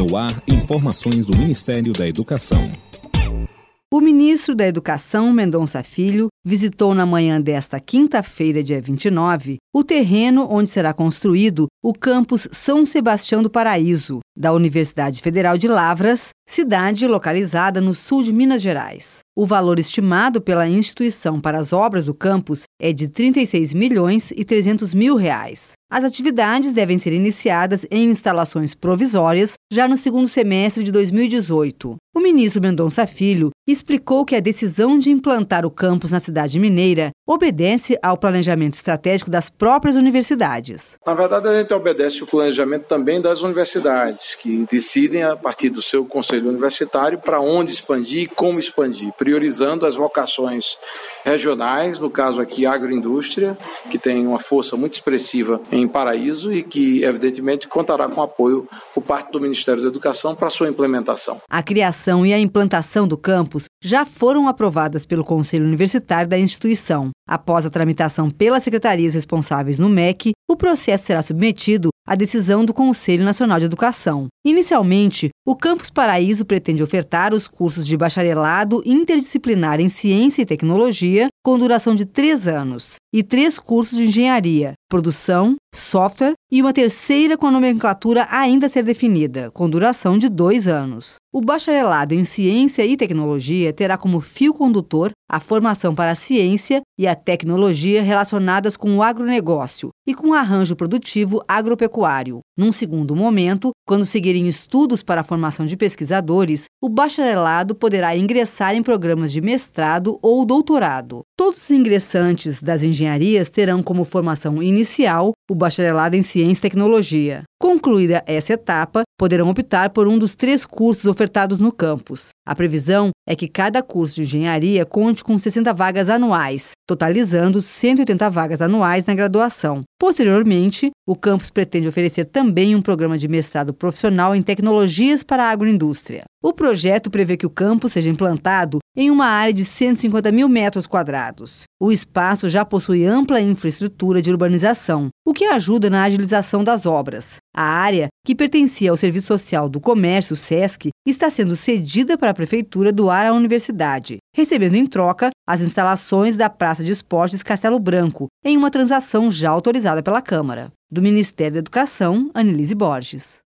No ar, informações do Ministério da Educação. O ministro da Educação, Mendonça Filho, visitou na manhã desta quinta-feira, dia 29, o terreno onde será construído o campus São Sebastião do Paraíso, da Universidade Federal de Lavras, cidade localizada no sul de Minas Gerais. O valor estimado pela instituição para as obras do campus é de R$ 36.300.000. As atividades devem ser iniciadas em instalações provisórias já no segundo semestre de 2018. O ministro Mendonça Filho explicou que a decisão de implantar o campus na cidade mineira obedece ao planejamento estratégico das próprias universidades. Na verdade, a gente obedece o planejamento também das universidades, que decidem, a partir do seu conselho universitário, para onde expandir e como expandir, priorizando as vocações regionais, no caso aqui agroindústria, que tem uma força muito expressiva em Paraíso e que, evidentemente, contará com apoio por parte do Ministério da Educação para sua implementação. A criação e a implantação do campus já foram aprovadas pelo Conselho Universitário da instituição. Após a tramitação pelas secretarias responsáveis no MEC, o processo será submetido à decisão do Conselho Nacional de Educação. Inicialmente, o Campus Paraíso pretende ofertar os cursos de bacharelado interdisciplinar em Ciência e Tecnologia, com duração de 3 anos, e 3 cursos de engenharia, produção, software e uma terceira com a nomenclatura ainda a ser definida, com duração de 2 anos. O bacharelado em Ciência e Tecnologia terá como fio condutor a formação para a ciência e a tecnologia relacionadas com o agronegócio e com o arranjo produtivo agropecuário. Num segundo momento, quando seguirem estudos para a formação de pesquisadores, o bacharelado poderá ingressar em programas de mestrado ou doutorado. Todos os ingressantes das engenharias terão como formação inicial o bacharelado em Ciência e Tecnologia. Concluída essa etapa, poderão optar por um dos 3 cursos ofertados no campus. A previsão é que cada curso de engenharia conte com 60 vagas anuais, totalizando 180 vagas anuais na graduação. Posteriormente, o campus pretende oferecer também um programa de mestrado profissional em tecnologias para a agroindústria. O projeto prevê que o campus seja implantado em uma área de 150.000 metros quadrados. O espaço já possui ampla infraestrutura de urbanização, o que ajuda na agilização das obras. A área, que pertencia ao Serviço Social do Comércio, SESC, está sendo cedida para a Prefeitura doar à universidade, recebendo em troca as instalações da Praça de Esportes Castelo Branco, em uma transação já autorizada pela Câmara. Do Ministério da Educação, Anelise Borges.